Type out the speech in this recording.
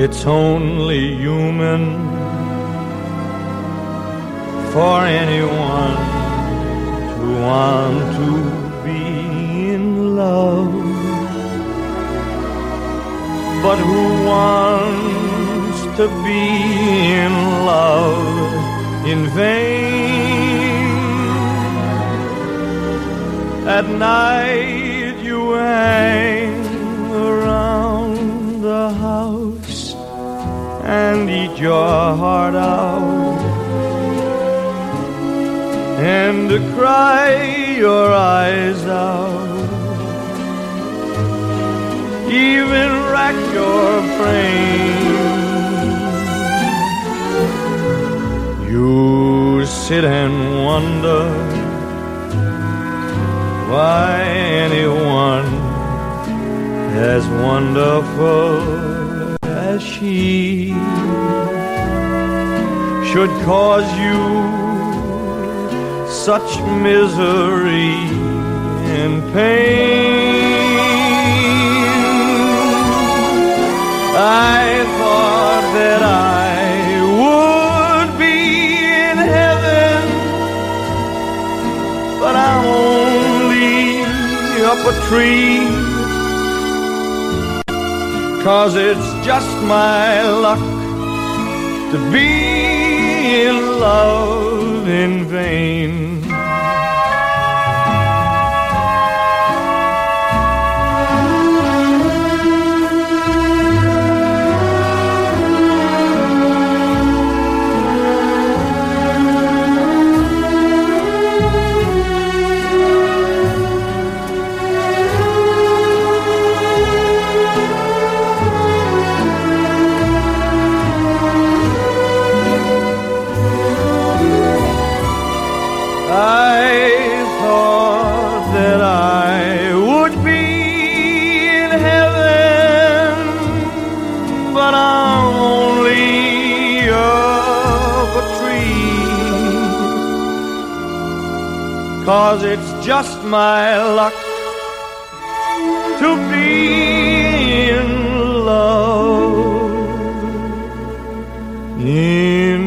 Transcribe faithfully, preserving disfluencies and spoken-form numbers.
It's only human for anyone to want to be in love. But who wants to be in love in vain? At night you hang around the house and eat your heart out, and to cry your eyes out, even rack your brain. You sit and wonder why anyone as wonderful as she should cause you such misery and pain. I thought that I would be in heaven, but I'm only up a tree, 'cause it's just my luck to be in love in vain. I thought that I would be in heaven, but I'm only up a tree, 'cause it's just my luck to be in love in